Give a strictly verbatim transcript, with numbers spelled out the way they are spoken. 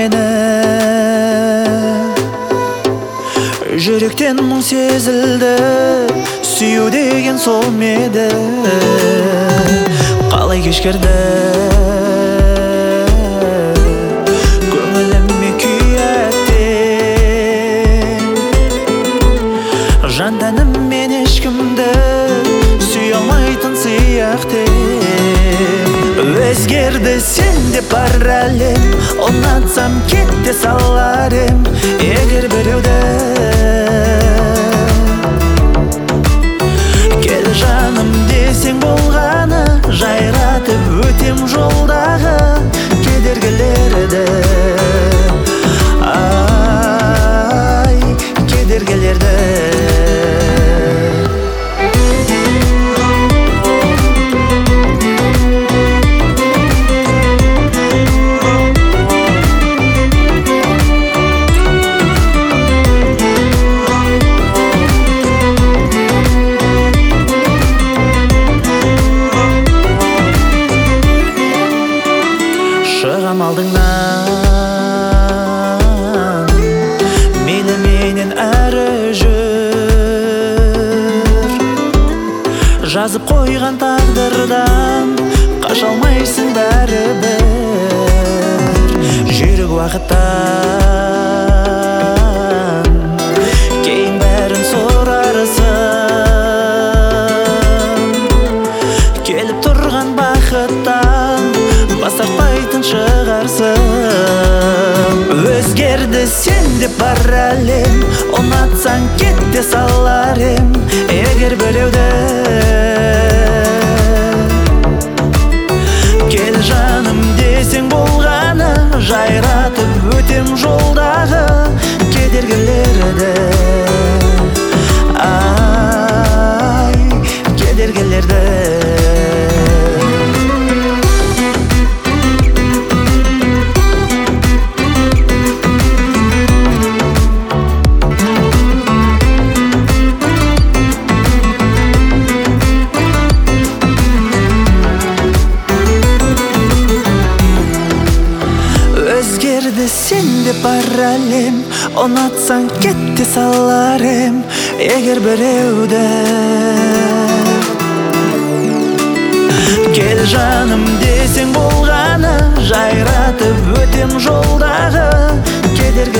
мені, жүректен мұң сезілді, сүю деген сол меді, қалай кешкірді көңіліме күйеттен. Жанданым мен ешкімді сүйе алмайтын сияқтым. Өзгерді сен де бар әлем, ұнатсам кетте салар ем. Егер біреуді кел жаным десең болғаны, жайратып өтем жолдағы кедергілерді. Ай, кедергілерді. Шығам алдыңнан, мейлі менен әрі жүр. Жазып қойған тағдырдан қаша алмайсың бәрібір. Жүрек уақыттан кейін бәрін сорарсың. Келіп тұрған бақыттан бас тартпайтын шығарсың. Өзгерді сен де бар әлем, ұнатсаң кетте салар ем. Егер біреуді кел жаным десең болғаны, жайратып өтем жолдағы кедергілерді. Ай, кедергілерді. Өзгерді сен де бар әлем, ұнатсаң кетте салар ем. Егер біреуді кел жаным десең болғаны, жайратып өтем жолдағы кедергі